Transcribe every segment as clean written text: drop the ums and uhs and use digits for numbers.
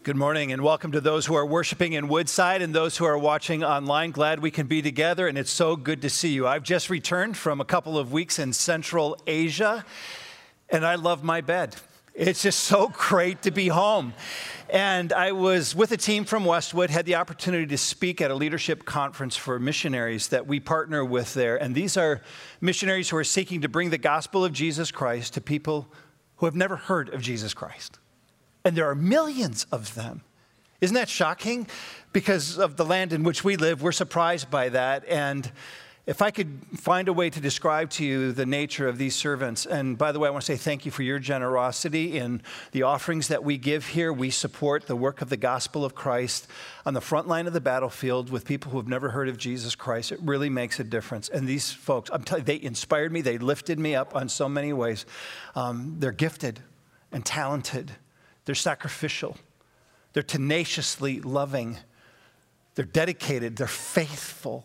Good morning and welcome to those who are worshiping in Woodside and those who are watching online. Glad we can be together and it's so good to see you. I've just returned from a couple of weeks in Central Asia and I love my bed. It's just so great to be home. And I was with a team from Westwood, had the opportunity to speak at a leadership conference for missionaries that we partner with there. And these are missionaries who are seeking to bring the gospel of Jesus Christ to people who have never heard of Jesus Christ. And there are millions of them. Isn't that shocking? Because of the land in which we live, we're surprised by that. And if I could find a way to describe to you the nature of these servants, and by the way, I want to say thank you for your generosity in the offerings that we give here. We support the work of the gospel of Christ on the front line of the battlefield with people who have never heard of Jesus Christ. It really makes a difference. And these folks, I'm telling you, they inspired me. They lifted me up on so many ways. They're gifted and talented. They're sacrificial. They're tenaciously loving. They're dedicated. They're faithful.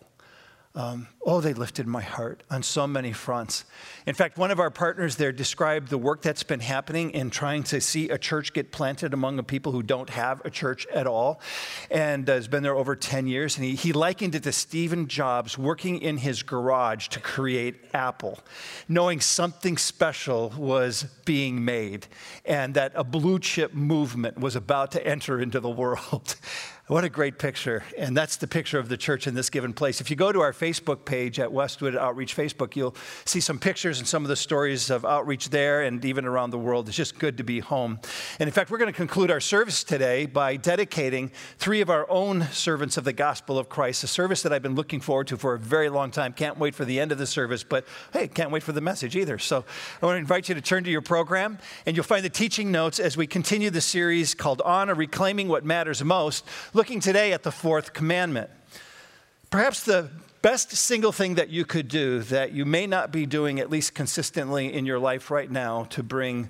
They lifted my heart on so many fronts. In fact, one of our partners there described the work that's been happening in trying to see a church get planted among the people who don't have a church at all, and has been there over 10 years. And he likened it to Stephen Jobs working in his garage to create Apple, knowing something special was being made and that a blue chip movement was about to enter into the world. What a great picture. And that's the picture of the church in this given place. If you go to our Facebook page at Westwood Outreach Facebook, you'll see some pictures and some of the stories of outreach there and even around the world. It's just good to be home. And in fact, we're going to conclude our service today by dedicating 3 of our own servants of the gospel of Christ, a service that I've been looking forward to for a very long time. Can't wait for the end of the service, but hey, can't wait for the message either. So I want to invite you to turn to your program, and you'll find the teaching notes as we continue the series called On, or Reclaiming What Matters Most, looking today at the 4th commandment. Perhaps the best single thing that you could do that you may not be doing at least consistently in your life right now to bring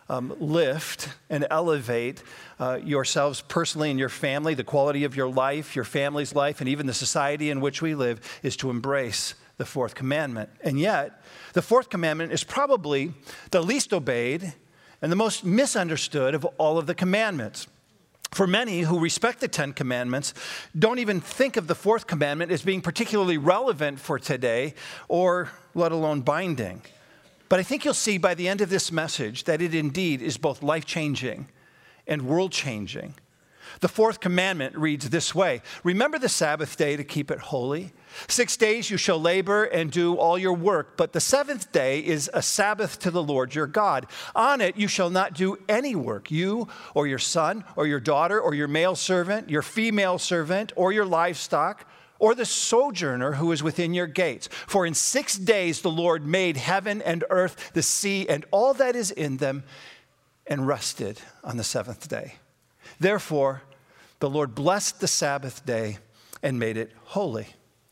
lift and elevate yourselves personally and your family, the quality of your life, your family's life, and even the society in which we live is to embrace the 4th commandment. And yet, the 4th commandment is probably the least obeyed and the most misunderstood of all of the commandments. For many who respect the 10 commandments, don't even think of the 4th commandment as being particularly relevant for today, or let alone binding. But I think you'll see by the end of this message that it indeed is both life-changing and world-changing. The 4th commandment reads this way: remember the Sabbath day to keep it holy. 6 days you shall labor and do all your work, but the 7th day is a Sabbath to the Lord your God. On it you shall not do any work, you or your son or your daughter or your male servant, your female servant or your livestock, or the sojourner who is within your gates. For in 6 days the Lord made heaven and earth, the sea, and all that is in them, and rested on the 7th day. Therefore, the Lord blessed the Sabbath day and made it holy.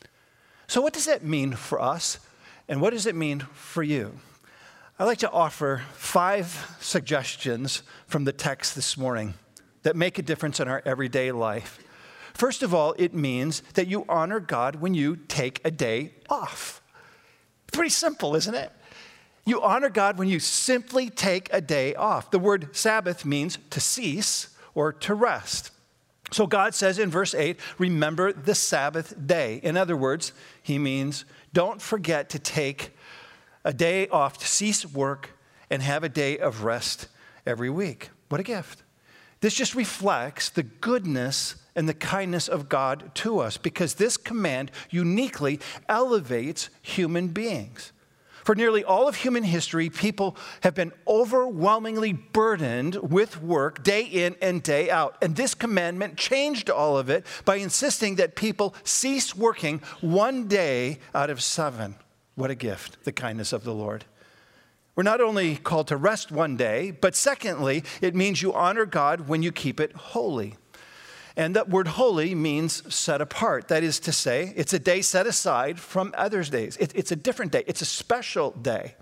So what does that mean for us? And what does it mean for you? I'd like to offer 5 suggestions from the text this morning that make a difference in our everyday life. First of all, it means that you honor God when you take a day off. Pretty simple, isn't it? You honor God when you simply take a day off. The word Sabbath means to cease or to rest. So God says in verse 8, remember the Sabbath day. In other words, he means don't forget to take a day off, to cease work, and have a day of rest every week. What a gift. This just reflects the goodness and the kindness of God to us, because this command uniquely elevates human beings. For nearly all of human history, people have been overwhelmingly burdened with work day in and day out. And this commandment changed all of it by insisting that people cease working 1 day out of 7. What a gift, the kindness of the Lord. We're not only called to rest 1 day, but secondly, it means you honor God when you keep it holy. And that word holy means set apart. That is to say, it's a day set aside from others' days. It's a different day. It's a special day.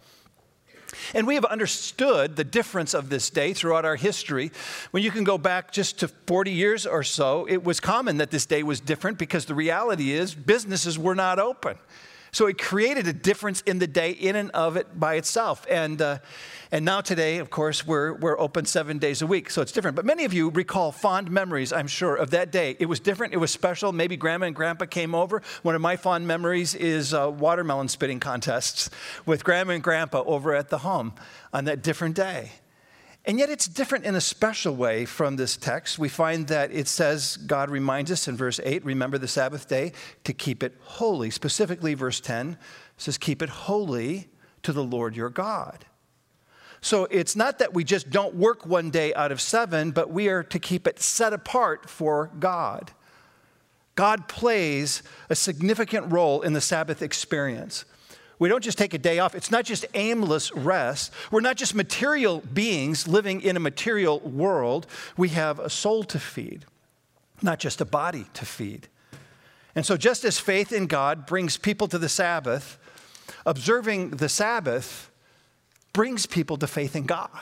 And we have understood the difference of this day throughout our history. When you can go back just to 40 years or so, it was common that this day was different because the reality is businesses were not open. So it created a difference in the day in and of it by itself. And now today, of course, we're open 7 days a week, so it's different. But many of you recall fond memories, I'm sure, of that day. It was different. It was special. Maybe Grandma and Grandpa came over. One of my fond memories is watermelon spitting contests with Grandma and Grandpa over at the home on that different day. And yet it's different in a special way from this text. We find that it says, God reminds us in verse 8, remember the Sabbath day to keep it holy. Specifically, verse 10 says, keep it holy to the Lord your God. So it's not that we just don't work one day out of 7, but we are to keep it set apart for God. God plays a significant role in the Sabbath experience. We don't just take a day off. It's not just aimless rest. We're not just material beings living in a material world. We have a soul to feed, not just a body to feed. And so just as faith in God brings people to the Sabbath, observing the Sabbath brings people to faith in God.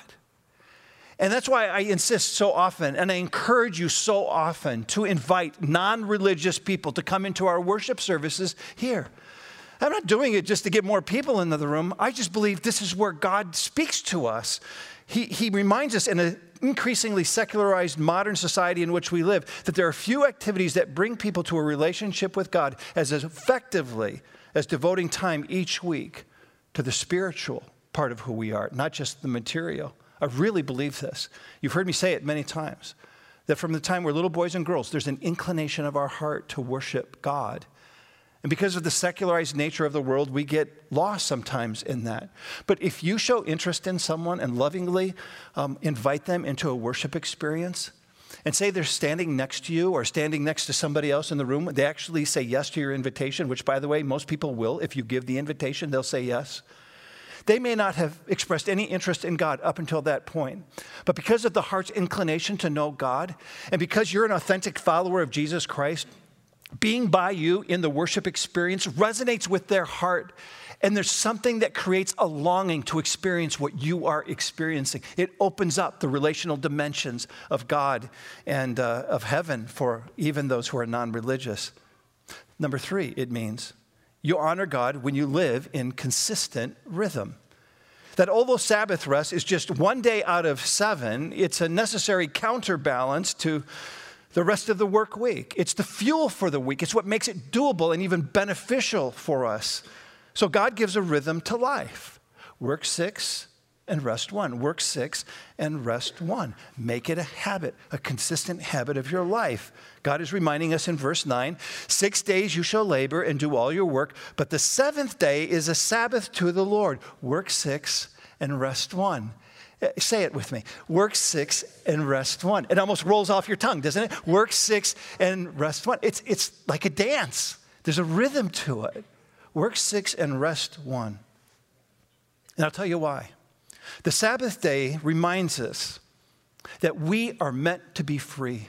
And that's why I insist so often, and I encourage you so often to invite non-religious people to come into our worship services here. I'm not doing it just to get more people into the room. I just believe this is where God speaks to us. He reminds us in an increasingly secularized modern society in which we live that there are few activities that bring people to a relationship with God as effectively as devoting time each week to the spiritual part of who we are, not just the material. I really believe this. You've heard me say it many times, that from the time we're little boys and girls, there's an inclination of our heart to worship God. And because of the secularized nature of the world, we get lost sometimes in that. But if you show interest in someone and lovingly invite them into a worship experience, and say they're standing next to you or standing next to somebody else in the room, they actually say yes to your invitation, which, by the way, most people will. If you give the invitation, they'll say yes. They may not have expressed any interest in God up until that point. But because of the heart's inclination to know God, and because you're an authentic follower of Jesus Christ, being by you in the worship experience resonates with their heart, and there's something that creates a longing to experience what you are experiencing. It opens up the relational dimensions of God and of heaven for even those who are non-religious. Number 3, it means you honor God when you live in consistent rhythm. That although Sabbath rest is just one day out of 7, it's a necessary counterbalance to the rest of the work week. It's the fuel for the week. It's what makes it doable and even beneficial for us. So God gives a rhythm to life. Work 6 and rest 1. Work 6 and rest 1. Make it a habit, a consistent habit of your life. God is reminding us in verse 9, 6 days you shall labor and do all your work, but the 7th day is a Sabbath to the Lord. Work 6 and rest 1. Say it with me. Work 6 and rest 1. It almost rolls off your tongue, doesn't it? Work 6 and rest 1. It's like a dance. There's a rhythm to it. Work 6 and rest 1. And I'll tell you why. The Sabbath day reminds us that we are meant to be free.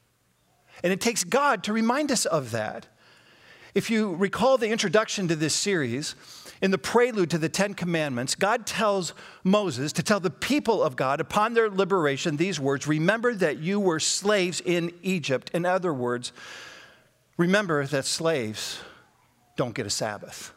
And it takes God to remind us of that. If you recall the introduction to this series, in the prelude to the 10 Commandments, God tells Moses to tell the people of God upon their liberation these words, remember that you were slaves in Egypt. In other words, remember that slaves don't get a Sabbath.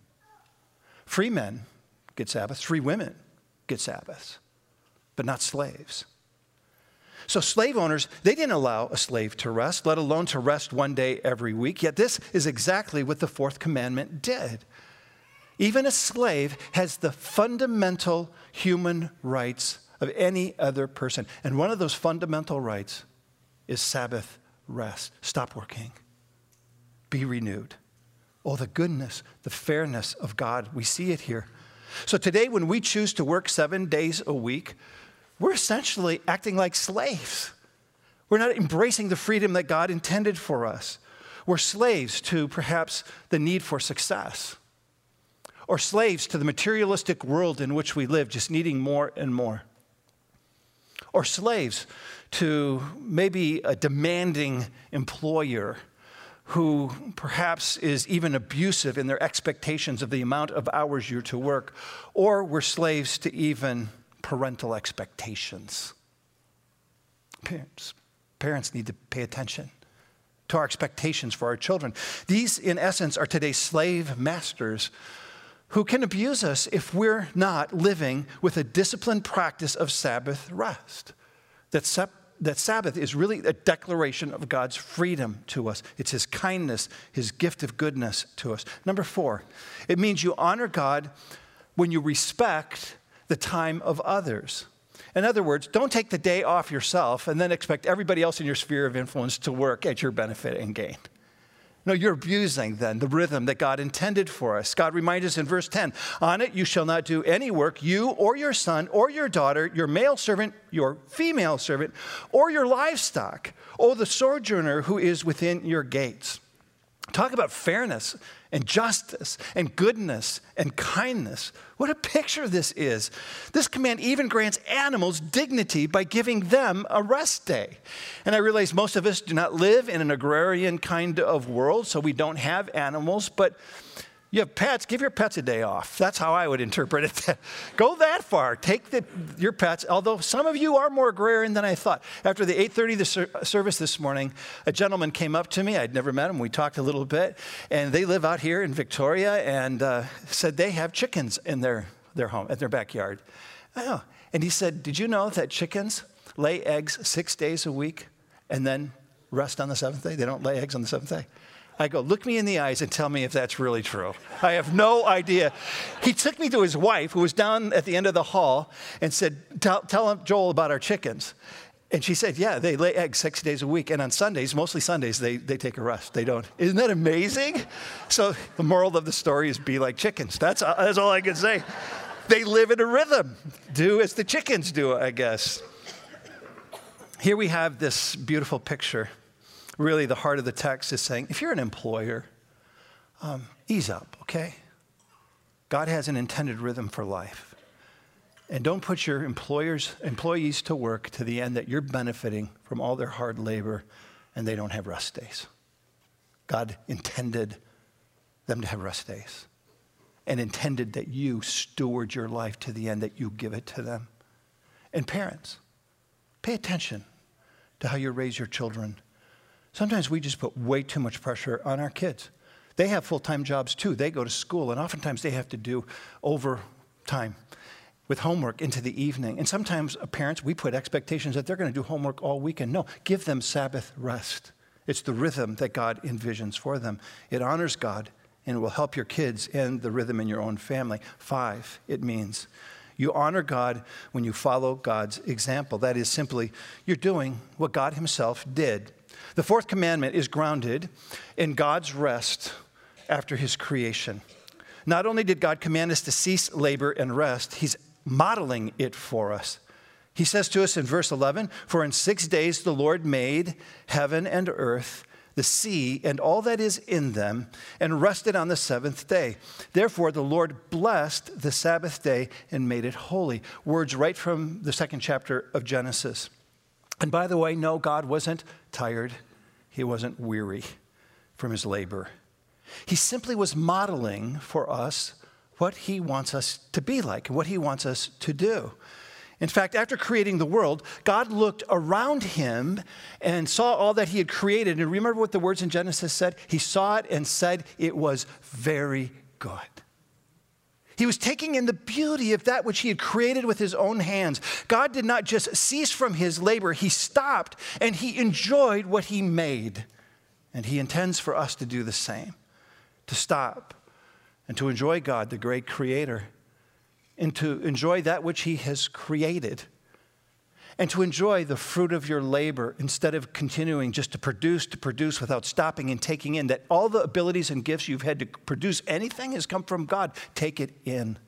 Free men get Sabbaths, free women get Sabbaths, but not slaves. So slave owners, they didn't allow a slave to rest, let alone to rest one day every week. Yet this is exactly what the 4th commandment did. Even a slave has the fundamental human rights of any other person. And one of those fundamental rights is Sabbath rest. Stop working. Be renewed. Oh, the goodness, the fairness of God. We see it here. So today, when we choose to work 7 days a week, we're essentially acting like slaves. We're not embracing the freedom that God intended for us. We're slaves to perhaps the need for success, or slaves to the materialistic world in which we live, just needing more and more, or slaves to maybe a demanding employer who perhaps is even abusive in their expectations of the amount of hours you're to work, or we're slaves to even parental expectations. Parents need to pay attention to our expectations for our children. These, in essence, are today's slave masters who can abuse us if we're not living with a disciplined practice of Sabbath rest. That Sabbath is really a declaration of God's freedom to us. It's his kindness, his gift of goodness to us. Number 4, it means you honor God when you respect the time of others. In other words, don't take the day off yourself and then expect everybody else in your sphere of influence to work at your benefit and gain. No, you're abusing then the rhythm that God intended for us. God reminds us in verse 10, on it you shall not do any work, you or your son or your daughter, your male servant, your female servant, or your livestock, or the sojourner who is within your gates. Talk about fairness and justice and goodness and kindness. What a picture this is. This command even grants animals dignity by giving them a rest day. And I realize most of us do not live in an agrarian kind of world, so we don't have animals, but you have pets, give your pets a day off. That's how I would interpret it. Go that far. Take your pets, although some of you are more agrarian than I thought. After the 8:30 service this morning, a gentleman came up to me. I'd never met him. We talked a little bit. And they live out here in Victoria and said they have chickens in their home, at their backyard. Oh. And he said, did you know that chickens lay eggs 6 days a week and then rest on the seventh day? They don't lay eggs on the seventh day. I go, look me in the eyes and tell me if that's really true. I have no idea. He took me to his wife, who was down at the end of the hall, and said, tell Joel about our chickens. And she said, yeah, they lay eggs 6 days a week. And on Sundays, mostly Sundays, they take a rest. They don't. Isn't that amazing? So the moral of the story is be like chickens. That's all I can say. They live in a rhythm. Do as the chickens do, I guess. Here we have this beautiful picture. Really, the heart of the text is saying, if you're an employer, ease up, okay? God has an intended rhythm for life. And don't put your employees to work to the end that you're benefiting from all their hard labor and they don't have rest days. God intended them to have rest days and intended that you steward your life to the end that you give it to them. And parents, pay attention to how you raise your children. Sometimes we just put way too much pressure on our kids. They have full-time jobs too. They go to school, and oftentimes they have to do overtime with homework into the evening. And sometimes parents, we put expectations that they're going to do homework all weekend. No, give them Sabbath rest. It's the rhythm that God envisions for them. It honors God, and it will help your kids and the rhythm in your own family. 5, it means you honor God when you follow God's example. That is simply, you're doing what God himself did. The 4th commandment is grounded in God's rest after his creation. Not only did God command us to cease labor and rest, he's modeling it for us. He says to us in verse 11, for in 6 days the Lord made heaven and earth, the sea, and all that is in them, and rested on the 7th day. Therefore, the Lord blessed the Sabbath day and made it holy. Words right from the 2nd chapter of Genesis. And by the way, no, God wasn't tired. He wasn't weary from his labor. He simply was modeling for us what he wants us to be like, what he wants us to do. In fact, after creating the world, God looked around him and saw all that he had created. And remember what the words in Genesis said? He saw it and said it was very good. He was taking in the beauty of that which he had created with his own hands. God did not just cease from his labor. He stopped and he enjoyed what he made. And he intends for us to do the same, to stop and to enjoy God, the great creator, and to enjoy that which he has created, and to enjoy the fruit of your labor instead of continuing just to produce without stopping and taking in that all the abilities and gifts you've had to produce anything has come from God. Take it in.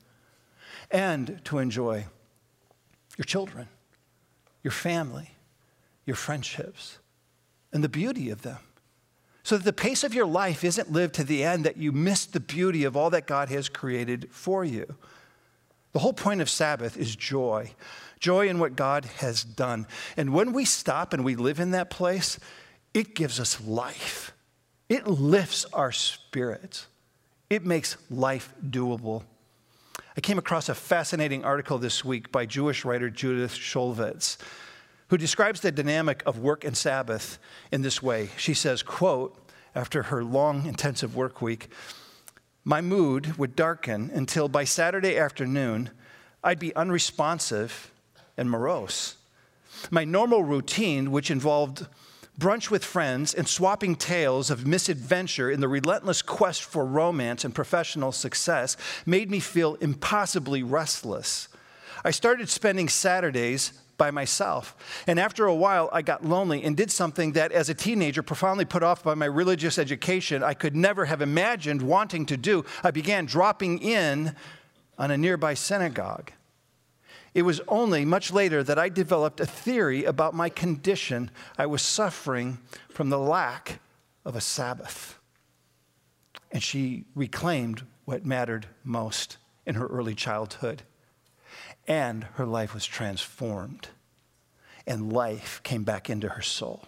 And to enjoy your children, your family, your friendships, and the beauty of them. So that the pace of your life isn't lived to the end that you miss the beauty of all that God has created for you. The whole point of Sabbath is joy. Joy in what God has done. And when we stop and we live in that place, it gives us life. It lifts our spirits. It makes life doable. I came across a fascinating article this week by Jewish writer Judith Shulevitz, who describes the dynamic of work and Sabbath in this way. She says, quote, after her long, intensive work week, my mood would darken until by Saturday afternoon, I'd be unresponsive and morose. My normal routine, which involved brunch with friends and swapping tales of misadventure in the relentless quest for romance and professional success, made me feel impossibly restless. I started spending Saturdays by myself. And after a while, I got lonely and did something that, as a teenager, profoundly put off by my religious education, I could never have imagined wanting to do. I began dropping in on a nearby synagogue. It was only much later that I developed a theory about my condition. I was suffering from the lack of a Sabbath. And she reclaimed what mattered most in her early childhood. And her life was transformed. And life came back into her soul.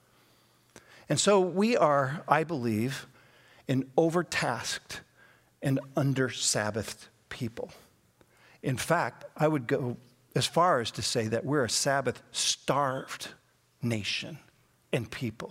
And so we are, I believe, an overtasked and under-Sabbathed people. In fact, I would go as far as to say that we're a Sabbath-starved nation and people.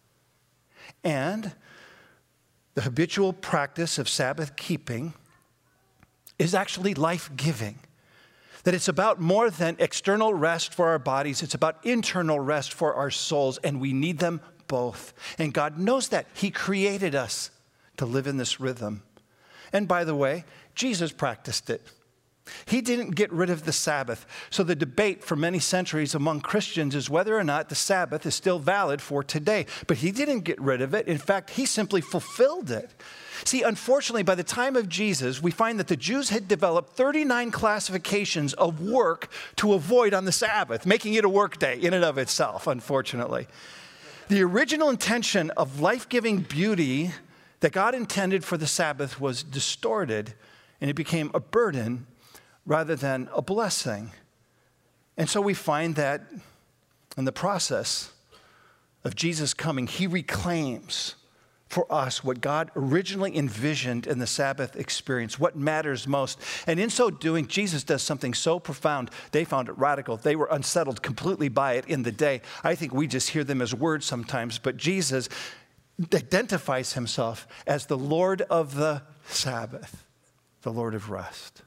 And the habitual practice of Sabbath keeping is actually life-giving. That it's about more than external rest for our bodies, it's about internal rest for our souls, and we need them both. And God knows that. He created us to live in this rhythm. And by the way, Jesus practiced it. He didn't get rid of the Sabbath. So the debate for many centuries among Christians is whether or not the Sabbath is still valid for today. But he didn't get rid of it. In fact, he simply fulfilled it. See, unfortunately, by the time of Jesus, we find that the Jews had developed 39 classifications of work to avoid on the Sabbath, making it a work day in and of itself, unfortunately. The original intention of life-giving beauty that God intended for the Sabbath was distorted, and it became a burden rather than a blessing. And so we find that in the process of Jesus coming, he reclaims for us what God originally envisioned in the Sabbath experience, what matters most. And in so doing, Jesus does something so profound, they found it radical. They were unsettled completely by it in the day. I think we just hear them as words sometimes, but Jesus identifies himself as the Lord of the Sabbath, the Lord of rest.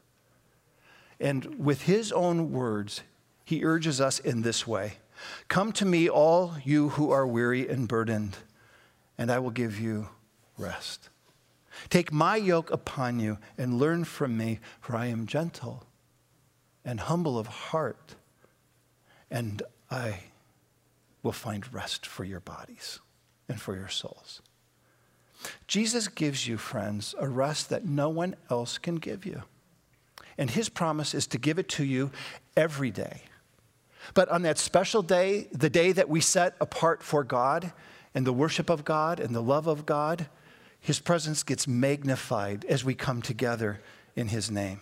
And with his own words, he urges us in this way: come to me, all you who are weary and burdened, and I will give you rest. Take my yoke upon you and learn from me, for I am gentle and humble of heart, and I will find rest for your bodies and for your souls. Jesus gives you, friends, a rest that no one else can give you. And his promise is to give it to you every day. But on that special day, the day that we set apart for God and the worship of God and the love of God, his presence gets magnified as we come together in his name.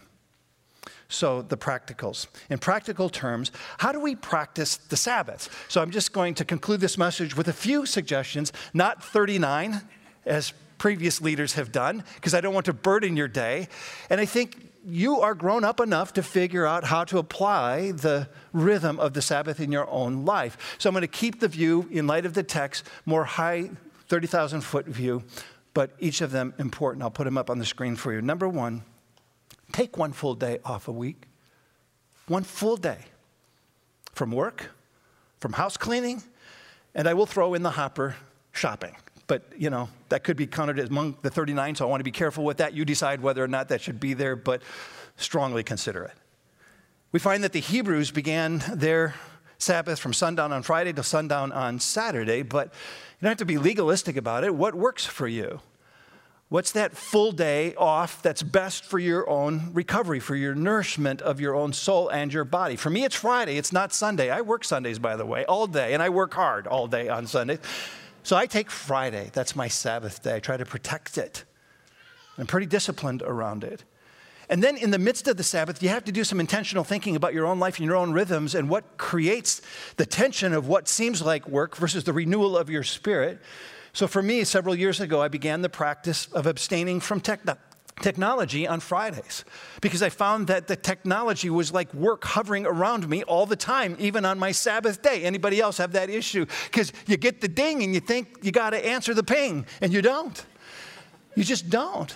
So the practicals. In practical terms, how do we practice the Sabbath? So I'm just going to conclude this message with a few suggestions, not 39, as previous leaders have done, because I don't want to burden your day. And I think you are grown up enough to figure out how to apply the rhythm of the Sabbath in your own life. So I'm going to keep the view, in light of the text, more high 30,000-foot view, but each of them important. I'll put them up on the screen for you. Number one, take one full day off a week. One full day from work, from house cleaning, and I will throw in the hopper shopping. But, you know, that could be counted among the 39, so I want to be careful with that. You decide whether or not that should be there, but strongly consider it. We find that the Hebrews began their Sabbath from sundown on Friday to sundown on Saturday, but you don't have to be legalistic about it. What works for you? What's that full day off that's best for your own recovery, for your nourishment of your own soul and your body? For me, it's Friday. It's not Sunday. I work Sundays, by the way, all day, and I work hard all day on Sundays. So I take Friday. That's my Sabbath day. I try to protect it. I'm pretty disciplined around it. And then in the midst of the Sabbath, you have to do some intentional thinking about your own life and your own rhythms and what creates the tension of what seems like work versus the renewal of your spirit. So for me, several years ago, I began the practice of abstaining from technology on Fridays because I found that the technology was like work hovering around me all the time, even on my Sabbath day. Anybody else have that issue? Because you get the ding and you think you got to answer the ping, and you don't. You just don't.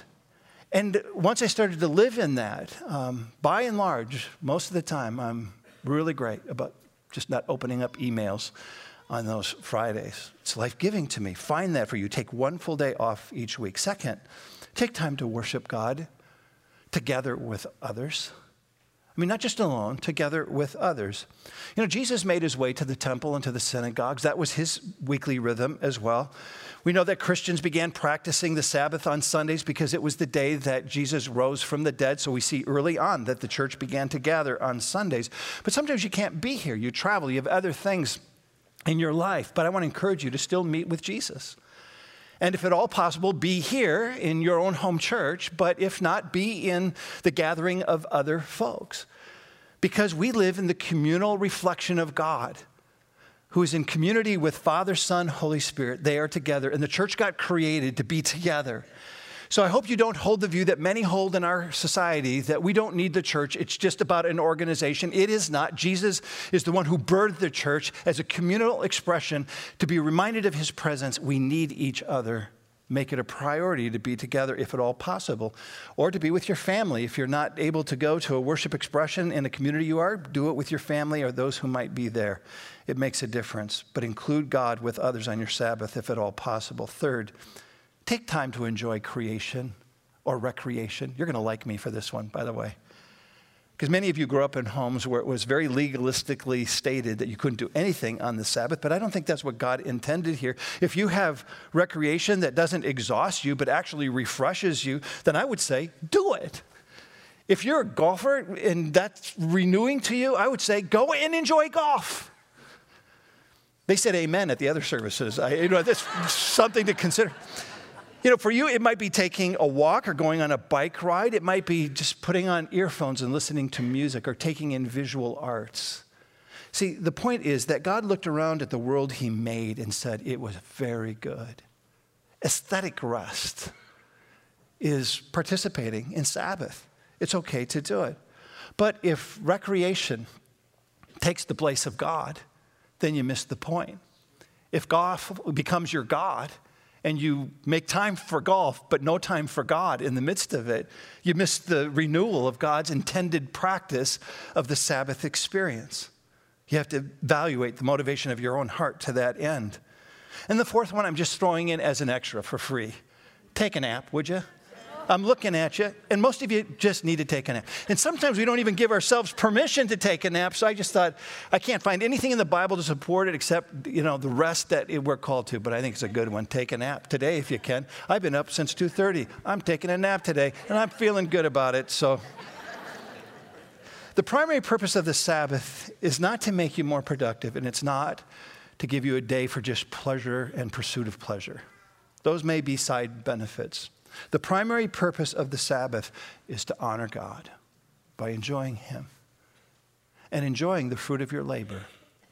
And once I started to live in that, by and large, most of the time, I'm really great about just not opening up emails on those Fridays. It's life-giving to me. Find that for you. Take one full day off each week. Second, take time to worship God together with others. I mean, not just alone, together with others. You know, Jesus made his way to the temple and to the synagogues. That was his weekly rhythm as well. We know that Christians began practicing the Sabbath on Sundays because it was the day that Jesus rose from the dead. So we see early on that the church began to gather on Sundays. But sometimes you can't be here. You travel. You have other things in your life. But I want to encourage you to still meet with Jesus. And if at all possible, be here in your own home church, but if not, be in the gathering of other folks. Because we live in the communal reflection of God, who is in community with Father, Son, Holy Spirit. They are together, and the church got created to be together. So I hope you don't hold the view that many hold in our society that we don't need the church. It's just about an organization. It is not. Jesus is the one who birthed the church as a communal expression to be reminded of his presence. We need each other. Make it a priority to be together if at all possible, or to be with your family. If you're not able to go to a worship expression in the community you are, do it with your family or those who might be there. It makes a difference. But include God with others on your Sabbath if at all possible. Third, take time to enjoy creation or recreation. You're going to like me for this one, by the way. Because many of you grew up in homes where it was very legalistically stated that you couldn't do anything on the Sabbath, but I don't think that's what God intended here. If you have recreation that doesn't exhaust you but actually refreshes you, then I would say do it. If you're a golfer and that's renewing to you, I would say go and enjoy golf. They said amen at the other services. That's something to consider. For you, it might be taking a walk or going on a bike ride. It might be just putting on earphones and listening to music or taking in visual arts. See, the point is that God looked around at the world he made and said it was very good. Aesthetic rest is participating in Sabbath. It's okay to do it. But if recreation takes the place of God, then you miss the point. If golf becomes your God, and you make time for golf, but no time for God in the midst of it, you miss the renewal of God's intended practice of the Sabbath experience. You have to evaluate the motivation of your own heart to that end. And the fourth one I'm just throwing in as an extra for free. Take a nap, would you? I'm looking at you, and most of you just need to take a nap. And sometimes we don't even give ourselves permission to take a nap, so I just thought, I can't find anything in the Bible to support it except, the rest that we're called to, but I think it's a good one. Take a nap today if you can. I've been up since 2:30. I'm taking a nap today, and I'm feeling good about it, so. The primary purpose of the Sabbath is not to make you more productive, and it's not to give you a day for just pleasure and pursuit of pleasure. Those may be side benefits. The primary purpose of the Sabbath is to honor God by enjoying him and enjoying the fruit of your labor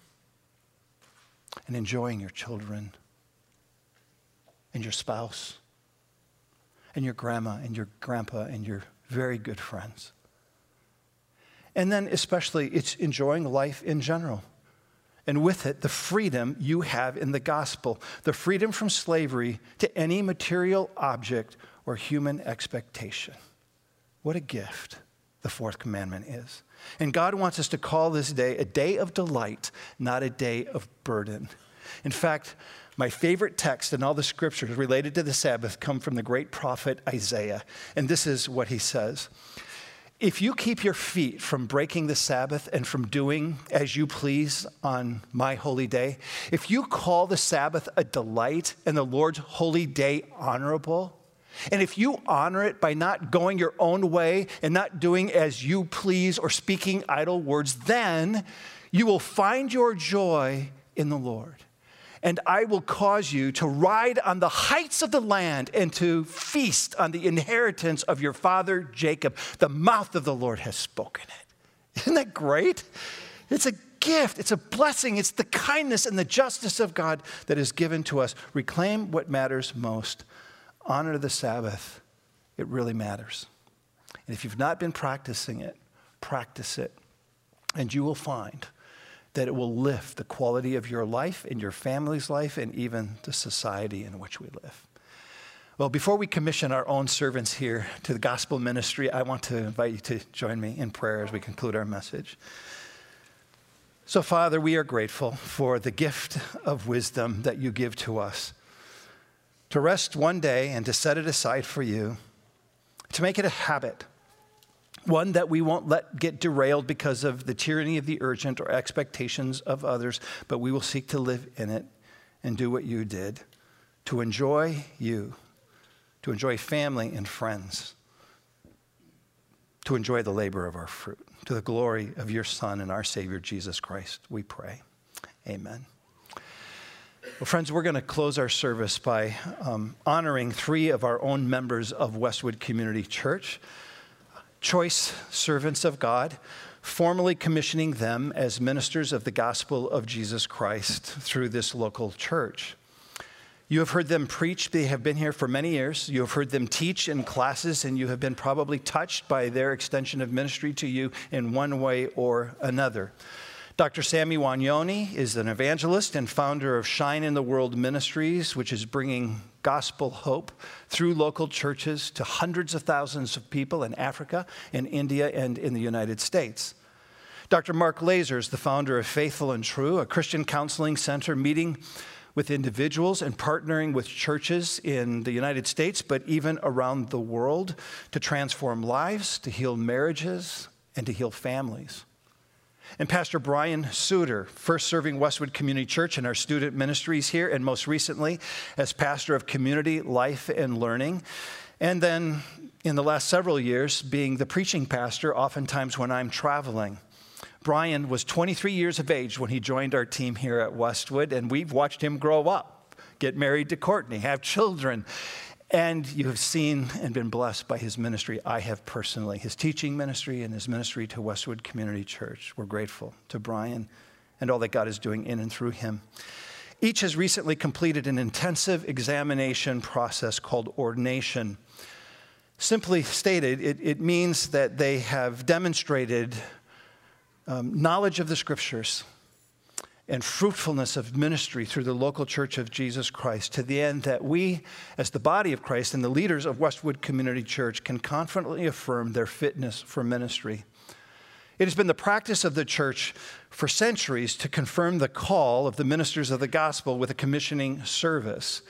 and enjoying your children and your spouse and your grandma and your grandpa and your very good friends. And then especially it's enjoying life in general. And with it, the freedom you have in the gospel, the freedom from slavery to any material object or human expectation. What a gift the fourth commandment is. And God wants us to call this day a day of delight, not a day of burden. In fact, my favorite text in all the scriptures related to the Sabbath come from the great prophet Isaiah. And this is what he says. If you keep your feet from breaking the Sabbath and from doing as you please on my holy day, if you call the Sabbath a delight and the Lord's holy day honorable, and if you honor it by not going your own way and not doing as you please or speaking idle words, then you will find your joy in the Lord. And I will cause you to ride on the heights of the land and to feast on the inheritance of your father Jacob. The mouth of the Lord has spoken it. Isn't that great? It's a gift. It's a blessing. It's the kindness and the justice of God that is given to us. Reclaim what matters most. Honor the Sabbath It really matters. And if you've not been practicing it, practice it. And you will find that it will lift the quality of your life and your family's life and even the society in which we live. Well, before we commission our own servants here to the gospel ministry, I want to invite you to join me in prayer as we conclude our message. So, Father, we are grateful for the gift of wisdom that you give to us, to rest one day and to set it aside for you, to make it a habit, one that we won't let get derailed because of the tyranny of the urgent or expectations of others, but we will seek to live in it and do what you did, to enjoy you, to enjoy family and friends, to enjoy the labor of our fruit. To the glory of your Son and our Savior, Jesus Christ, we pray. Amen. Well, friends, we're going to close our service by honoring 3 of our own members of Westwood Community Church, choice servants of God, formally commissioning them as ministers of the gospel of Jesus Christ through this local church. You have heard them preach. They have been here for many years. You have heard them teach in classes, and you have been probably touched by their extension of ministry to you in one way or another. Dr. Sammy Wagnoni is an evangelist and founder of Shine in the World Ministries, which is bringing gospel hope through local churches to hundreds of thousands of people in Africa, in India, and in the United States. Dr. Mark Laser is the founder of Faithful and True, a Christian counseling center meeting with individuals and partnering with churches in the United States, but even around the world, to transform lives, to heal marriages, and to heal families. And Pastor Brian Suter, first serving Westwood Community Church in our student ministries here, and most recently as pastor of Community Life and Learning. And then in the last several years, being the preaching pastor, oftentimes when I'm traveling. Brian was 23 years of age when he joined our team here at Westwood, and we've watched him grow up, get married to Courtney, have children. And you have seen and been blessed by his ministry. I have personally, his teaching ministry and his ministry to Westwood Community Church. We're grateful to Brian and all that God is doing in and through him. Each has recently completed an intensive examination process called ordination. Simply stated, it means that they have demonstrated knowledge of the scriptures and fruitfulness of ministry through the local church of Jesus Christ, to the end that we, as the body of Christ and the leaders of Westwood Community Church, can confidently affirm their fitness for ministry. It has been the practice of the church for centuries to confirm the call of the ministers of the gospel with a commissioning service.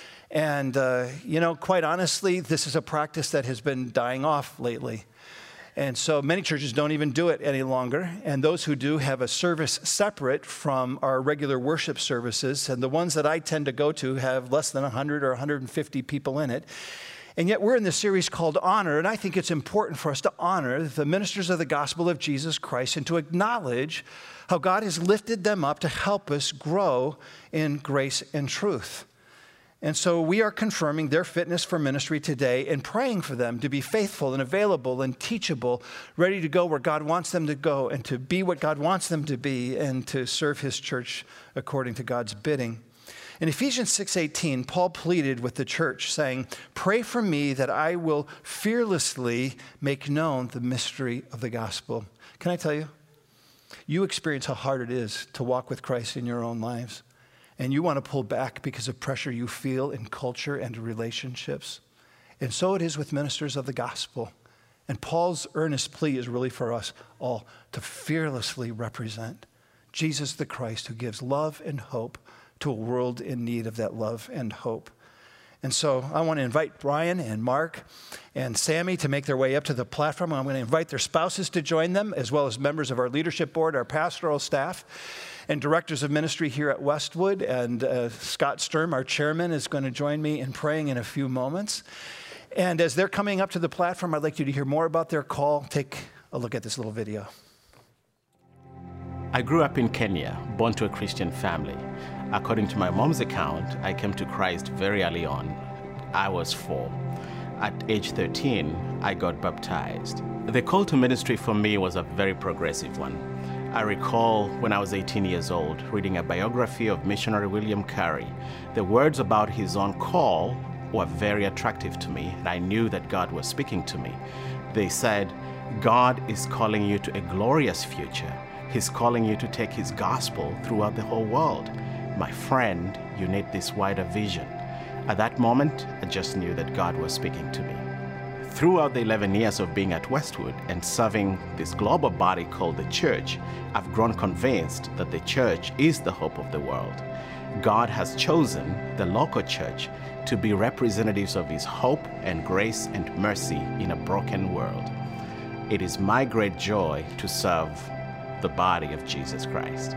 And, quite honestly, this is a practice that has been dying off lately. And so many churches don't even do it any longer. And those who do have a service separate from our regular worship services. And the ones that I tend to go to have less than 100 or 150 people in it. And yet we're in this series called Honor. And I think it's important for us to honor the ministers of the gospel of Jesus Christ and to acknowledge how God has lifted them up to help us grow in grace and truth. And so we are confirming their fitness for ministry today and praying for them to be faithful and available and teachable, ready to go where God wants them to go and to be what God wants them to be and to serve his church according to God's bidding. In Ephesians 6:18, Paul pleaded with the church saying, "Pray for me that I will fearlessly make known the mystery of the gospel." Can I tell you? You experience how hard it is to walk with Christ in your own lives. And you want to pull back because of pressure you feel in culture and relationships. And so it is with ministers of the gospel. And Paul's earnest plea is really for us all to fearlessly represent Jesus the Christ, who gives love and hope to a world in need of that love and hope. And so I want to invite Brian and Mark and Sammy to make their way up to the platform. I'm going to invite their spouses to join them, as well as members of our leadership board, our pastoral staff, and directors of ministry here at Westwood. And Scott Sturm, our chairman, is going to join me in praying in a few moments. And as they're coming up to the platform, I'd like you to hear more about their call. Take a look at this little video. I grew up in Kenya, born to a Christian family. According to my mom's account, I came to Christ very early on. I was 4. At age 13, I got baptized. The call to ministry for me was a very progressive one. I recall when I was 18 years old, reading a biography of missionary William Carey. The words about his own call were very attractive to me, and I knew that God was speaking to me. They said, God is calling you to a glorious future. He's calling you to take his gospel throughout the whole world. My friend, you need this wider vision. At that moment, I just knew that God was speaking to me. Throughout the 11 years of being at Westwood and serving this global body called the church, I've grown convinced that the church is the hope of the world. God has chosen the local church to be representatives of his hope and grace and mercy in a broken world. It is my great joy to serve the body of Jesus Christ.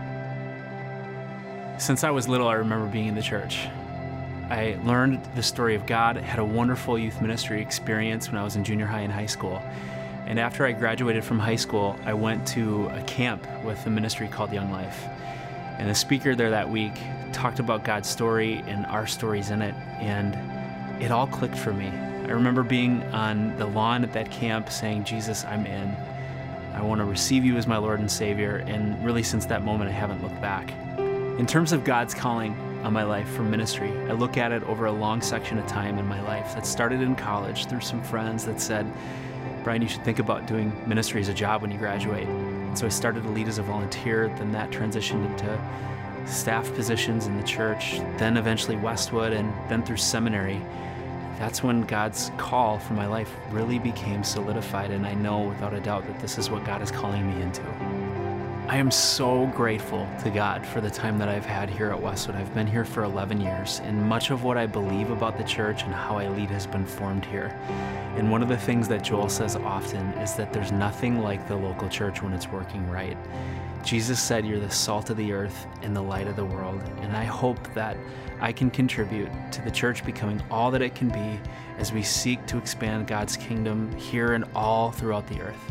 Since I was little, I remember being in the church. I learned the story of God, had a wonderful youth ministry experience when I was in junior high and high school. And after I graduated from high school, I went to a camp with a ministry called Young Life. And the speaker there that week talked about God's story and our stories in it, and it all clicked for me. I remember being on the lawn at that camp saying, Jesus, I'm in. I want to receive you as my Lord and Savior, and really since that moment, I haven't looked back. In terms of God's calling on my life for ministry, I look at it over a long section of time in my life that started in college through some friends that said, Brian, you should think about doing ministry as a job when you graduate. And so I started to lead as a volunteer, then that transitioned into staff positions in the church, then eventually Westwood, and then through seminary. That's when God's call for my life really became solidified, and I know without a doubt that this is what God is calling me into. I am so grateful to God for the time that I've had here at Westwood. I've been here for 11 years, and much of what I believe about the church and how I lead has been formed here. And one of the things that Joel says often is that there's nothing like the local church when it's working right. Jesus said, you're the salt of the earth and the light of the world, and I hope that I can contribute to the church becoming all that it can be as we seek to expand God's kingdom here and all throughout the earth.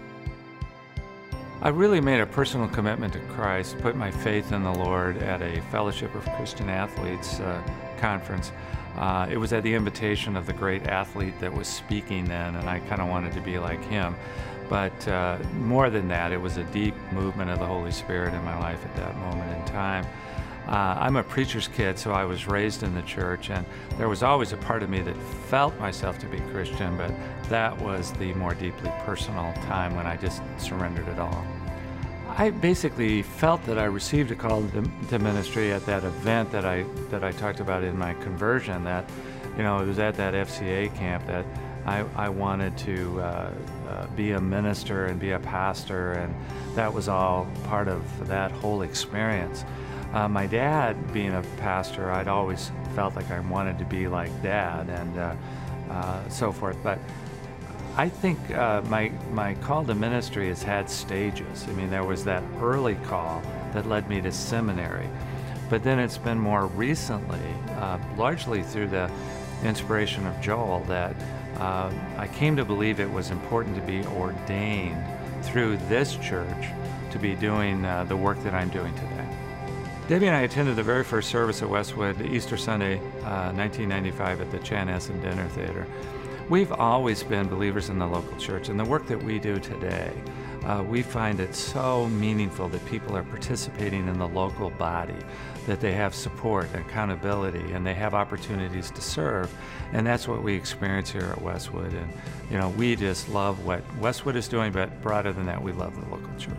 I really made a personal commitment to Christ, put my faith in the Lord at a Fellowship of Christian Athletes conference. It was at the invitation of the great athlete that was speaking then, and I kind of wanted to be like him. But more than that, it was a deep movement of the Holy Spirit in my life at that moment in time. I'm a preacher's kid, so I was raised in the church, and there was always a part of me that felt myself to be Christian, but that was the more deeply personal time when I just surrendered it all. I basically felt that I received a call to ministry at that event that I talked about in my conversion, that, you know, it was at that FCA camp that I wanted to be a minister and be a pastor, and that was all part of that whole experience. My dad, being a pastor, I'd always felt like I wanted to be like Dad and so forth. But I think my call to ministry has had stages. I mean, there was that early call that led me to seminary. But then it's been more recently, largely through the inspiration of Joel, that I came to believe it was important to be ordained through this church to be doing the work that I'm doing today. Debbie and I attended the very first service at Westwood, Easter Sunday, 1995 at the Chanhassen Dinner Theater. We've always been believers in the local church, and the work that we do today, we find it so meaningful that people are participating in the local body, that they have support and accountability, and they have opportunities to serve. And that's what we experience here at Westwood. And, you know, we just love what Westwood is doing, but broader than that, we love the local church.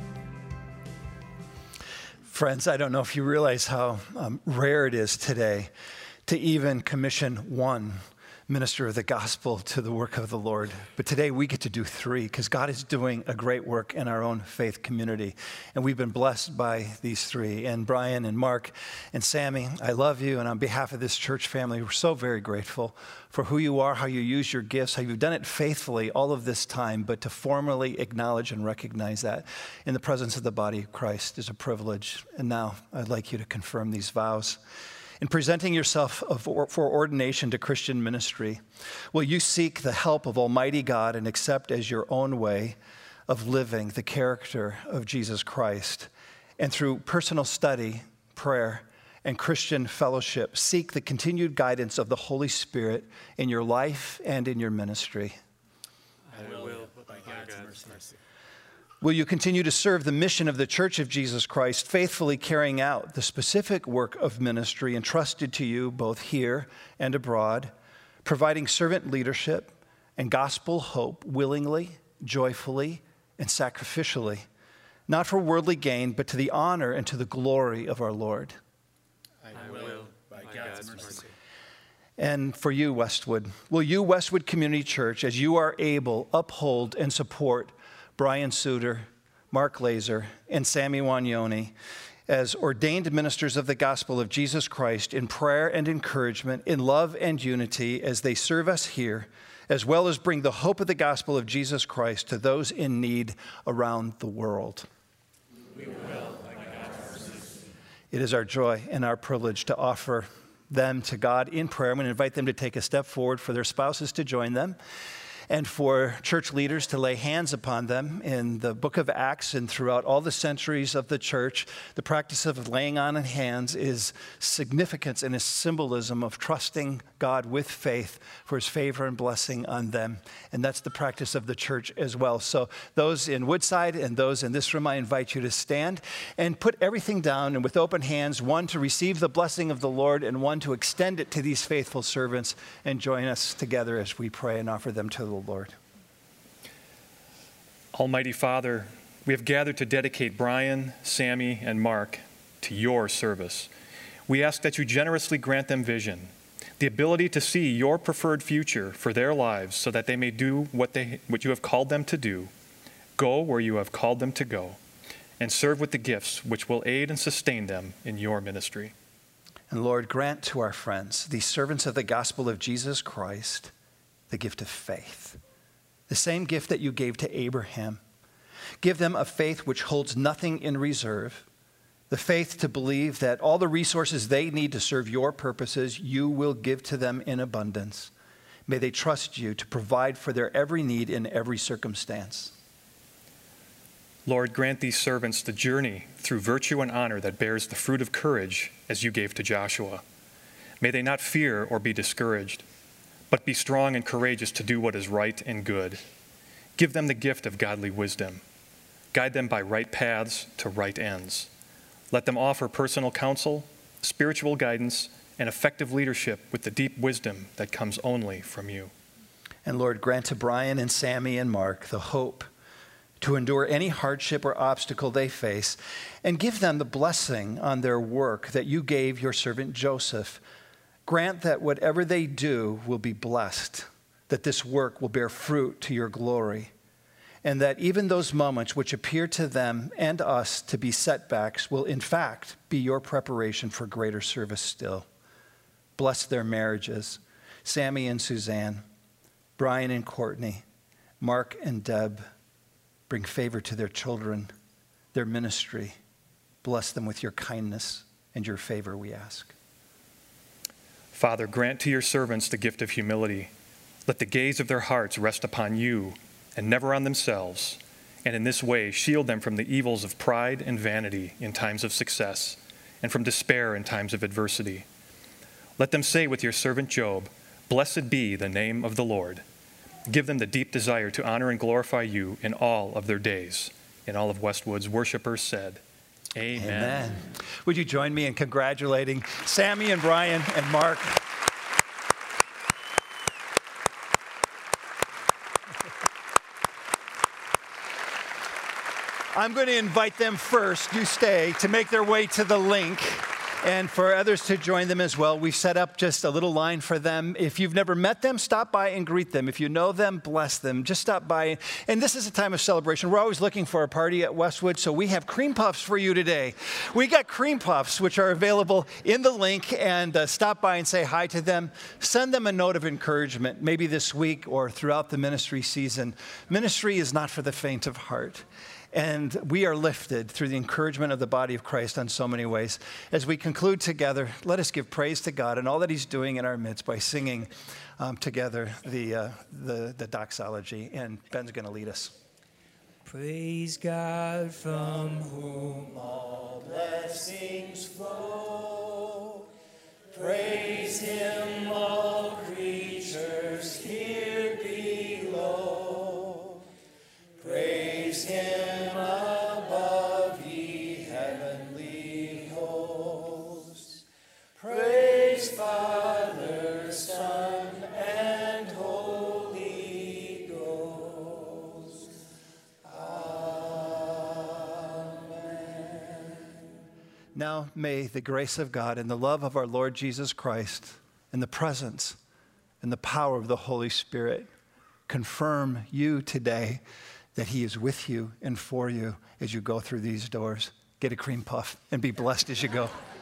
Friends, I don't know if you realize how rare it is today to even commission one minister of the gospel to the work of the Lord. But today we get to do three, because God is doing a great work in our own faith community. And we've been blessed by these three. And Brian and Mark and Sammy, I love you. And on behalf of this church family, we're so very grateful for who you are, how you use your gifts, how you've done it faithfully all of this time. But to formally acknowledge and recognize that in the presence of the body of Christ is a privilege. And now I'd like you to confirm these vows. In presenting yourself for ordination to Christian ministry, will you seek the help of Almighty God and accept as your own way of living the character of Jesus Christ? And through personal study, prayer, and Christian fellowship, seek the continued guidance of the Holy Spirit in your life and in your ministry. I will, by God's mercy. Will you continue to serve the mission of the Church of Jesus Christ, faithfully carrying out the specific work of ministry entrusted to you both here and abroad, providing servant leadership and gospel hope willingly, joyfully, and sacrificially, not for worldly gain, but to the honor and to the glory of our Lord? I will, by God's mercy. And for you, Westwood, will you, Westwood Community Church, as you are able, uphold and support Brian Suter, Mark Laser, and Sammy Wanyoni as ordained ministers of the gospel of Jesus Christ in prayer and encouragement, in love and unity as they serve us here, as well as bring the hope of the gospel of Jesus Christ to those in need around the world? We will, by God's mercy. It is our joy and our privilege to offer them to God in prayer. I'm going to invite them to take a step forward, for their spouses to join them, and for church leaders to lay hands upon them. In the book of Acts and throughout all the centuries of the church, the practice of laying on of hands is significance and a symbolism of trusting God with faith for his favor and blessing on them. And that's the practice of the church as well. So those in Woodside and those in this room, I invite you to stand and put everything down, and with open hands, one to receive the blessing of the Lord and one to extend it to these faithful servants, and join us together as we pray and offer them to the Lord. Almighty Father, we have gathered to dedicate Brian, Sammy, and Mark to your service. We ask that you generously grant them vision, the ability to see your preferred future for their lives, so that they may do what you have called them to do, go where you have called them to go, and serve with the gifts which will aid and sustain them in your ministry. And Lord, grant to our friends, these servants of the gospel of Jesus Christ, the gift of faith, the same gift that you gave to Abraham. Give them a faith which holds nothing in reserve, the faith to believe that all the resources they need to serve your purposes, you will give to them in abundance. May they trust you to provide for their every need in every circumstance. Lord, grant these servants the journey through virtue and honor that bears the fruit of courage as you gave to Joshua. May they not fear or be discouraged, but be strong and courageous to do what is right and good. Give them the gift of godly wisdom. Guide them by right paths to right ends. Let them offer personal counsel, spiritual guidance, and effective leadership with the deep wisdom that comes only from you. And Lord, grant to Brian and Sammy and Mark the hope to endure any hardship or obstacle they face, and give them the blessing on their work that you gave your servant Joseph. Grant that whatever they do will be blessed, that this work will bear fruit to your glory, and that even those moments which appear to them and us to be setbacks will in fact be your preparation for greater service still. Bless their marriages, Sammy and Suzanne, Brian and Courtney, Mark and Deb. Bring favor to their children, their ministry. Bless them with your kindness and your favor, we ask. Father, grant to your servants the gift of humility. Let the gaze of their hearts rest upon you and never on themselves, and in this way shield them from the evils of pride and vanity in times of success, and from despair in times of adversity. Let them say with your servant Job, "Blessed be the name of the Lord." Give them the deep desire to honor and glorify you in all of their days. And all of Westwood's worshipers said, Amen. Amen. Would you join me in congratulating Sammy and Brian and Mark? I'm going to invite them first, you stay, to make their way to the link, and for others to join them as well. We've set up just a little line for them. If you've never met them, stop by and greet them. If you know them, bless them. Just stop by. And this is a time of celebration. We're always looking for a party at Westwood, so we have cream puffs for you today. We got cream puffs, which are available in the link, and stop by and say hi to them. Send them a note of encouragement, maybe this week or throughout the ministry season. Ministry is not for the faint of heart. And we are lifted through the encouragement of the body of Christ on so many ways. As we conclude together, let us give praise to God and all that he's doing in our midst by singing together the doxology. And Ben's going to lead us. Praise God from whom all blessings flow. Praise him, all creatures here below. Praise him, praise Father, Son, and Holy Ghost. Amen. Now may the grace of God and the love of our Lord Jesus Christ and the presence and the power of the Holy Spirit confirm you today that he is with you and for you as you go through these doors. Get a cream puff and be blessed as you go.